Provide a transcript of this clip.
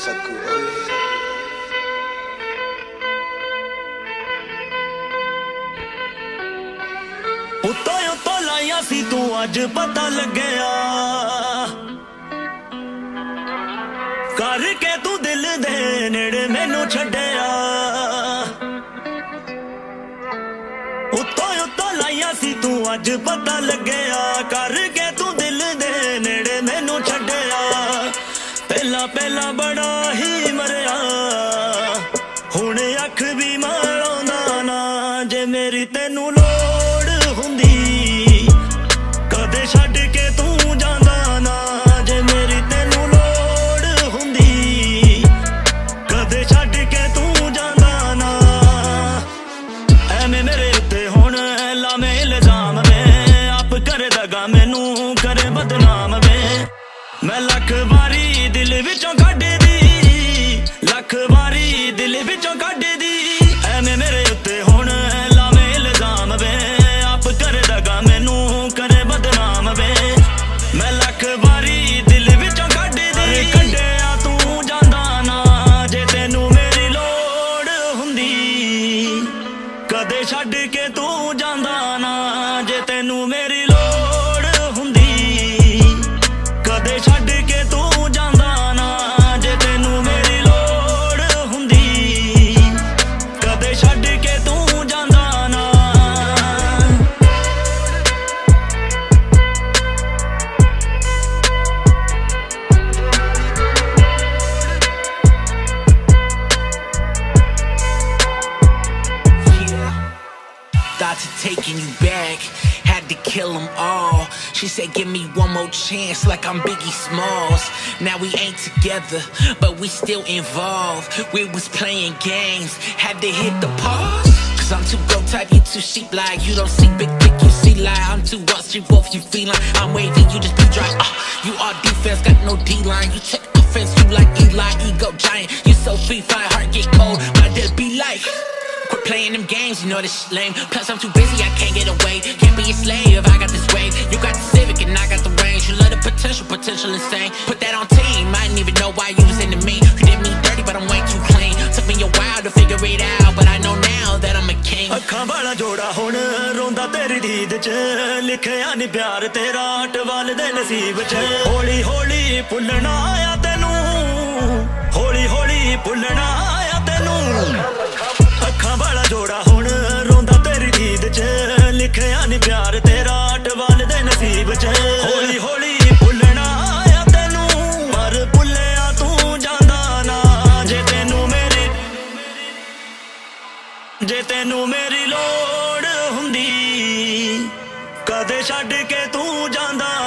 ਸਕੂ ਓਏ ਉੱਤੋਂ ਲਾਇਆ ਸੀ ਤੂੰ ਅੱਜ ਪਤਾ ਲੱਗਿਆ ਕਰਕੇ ਤੂੰ ਦਿਲ ਦੇ ਨੇੜੇ ਮੈਨੂੰ ਛੱਡਿਆ ਉੱਤੋਂ ਲਾਇਆ ਸੀ ਤੂੰ ਅੱਜ ਪਤਾ ਲੱਗਿਆ ਕਰਕੇ ਤੂੰ ਦਿਲ ਦੇ ਨੇੜੇ ਮੈਨੂੰ ਛੱਡਿਆ ਪਹਿਲਾਂ ਬੜਾ ਹੀ ਮਰਿਆ ਹੁਣ ਅੱਖ ਵੀ ਮਾਰਉਂਦਾ ਨਾ ਜੇ ਮੇਰੀ ਤੈਨੂੰ ਲੋੜ ਹੁੰਦੀ ਕਦੇ ਛੱਡ ਕੇ ਤੂੰ ਜਾਂਦਾ ਨਾ ਜੇ ਮੇਰੀ ਤੈਨੂੰ ਲੋੜ ਹੁੰਦੀ ਕਦੇ ਛੱਡ ਕੇ ਤੂੰ ਜਾਂਦਾ ਨਾ ਐਵੇਂ ਮੇਰੇ ਉੱਤੇ ਹੁਣ ਲਾਵੇਂ ਇਲਜ਼ਾਮ ਵੇ ਆਪ ਕਰ ਦਗਾ ਮੈਨੂੰ ਕਰੇ ਬਦਨਾਮ ਵੇ ਮੈਂ ਲੱਖ ਵਾਰੀ ਦਿਲ ਵਿੱਚੋਂ ਕੱਢਦੀ ਲੱਖ ਵਾਰੀ ਦਿਲ ਵਿੱਚੋਂ ਕੱਢਦੀ ਐਵੇਂ ਮੇਰੇ ਉੱਤੇ ਹੁਣ ਲਾਵੇਂ ਇਲਜ਼ਾਮ ਵੇ ਆਪ ਕਰ ਦਗਾ ਮੈਨੂੰ ਕਰੇ ਬਦਨਾਮ ਵੇ ਮੈਂ ਲੱਖ ਵਾਰੀ ਦਿਲ ਵਿੱਚੋਂ ਕੱਢਦੀ ਕੱਢਿਆ ਤੂੰ ਜਾਂਦਾ ਨਾ ਜੇ ਤੈਨੂੰ ਮੇਰੀ ਲੋੜ ਹੁੰਦੀ ਕਦੇ ਛੱਡ ਕੇ ਤੂੰ ਜਾਂਦਾ ਨਾ ਜੇ ਤੈਨੂੰ ਮੇਰੀ ਲੋੜ ਹੁੰਦੀ ਕਦੇ ਛੱਡ ਕੇ ਤੂੰ ਜਾਂਦਾ ਨਾ ਜੇ ਤੈਨੂੰ ਮੇਰੀ ਲੋੜ ਹੁੰਦੀ ਕਦੇ ਛੱਡ ਕੇ ਤੂੰ ਜਾਂਦਾ ਨਾ Thoughts of taking you back, had to kill them all. She said give me one more chance like I'm Biggie Smalls. Now we ain't together, but we still involved. We was playing games, had to hit the pause. Cause I'm too go type, you too sheep like. You don't see big pick, you see lie. I'm too rusty wolf, you feline. I'm wavy, you just be dry. You all defense, got no D-line. You take offense, you like Eli, ego giant. You so free, fire, heart get cold. My dead be like quit playing them games, you know this shit lame. Plus I'm too busy, I can't get away. Can't be a slave, I got this wave. You got the Civic and I got the range. You love the potential insane. Put that on team, I didn't even know why you was into me. You did me dirty, but I'm way too clean. Took me a while to figure it out, but I know now that I'm a king. ਅੱਖਾਂ ਵਾਲਾ ਜੋੜਾ ਹੁਣ ਰੋਂਦਾ ਤੇਰੀ ਦੀਦ ਚ ਲਿਖਿਆ ਨੀ ਪਿਆਰ ਤੇਰਾ ਟਵਾਲ ਦੇ ਨਸੀਬ ਚ ਹੌਲੀ ਹੌਲੀ ਭੁੱਲਣਾ ਆਇਆ ਤੈਨੂੰ ਹੌਲੀ ਹੌਲੀ ਭੁੱਲਣਾ ਆਇਆ ਤੈਨੂੰ ਅੱਖਾਂ ਵਾਲਾ ਜੋੜਾ ਹੁਣ ਰੋਂਦਾ ਤੇਰੀ ਦੀਦ ਚ ਲਿਖਿਆ ਨੀ ਪਿਆਰ ਤੇਰਾ ਟਵਾਲ ਦੇ ਨਸੀਬ ਚ ਹੌਲੀ ਹੌਲੀ ਭੁੱਲਣਾ ਆਇਆ ਤੈਨੂੰ ਪਰ ਭੁੱਲਿਆ ਤੂੰ ਜਾਂਦਾ ਨਾ ਜੇ ਤੈਨੂੰ ਮੇਰੀ ਲੋੜ ਹੁੰਦੀ ਕਦੇ ਛੱਡ ਕੇ ਤੂੰ ਜਾਂਦਾ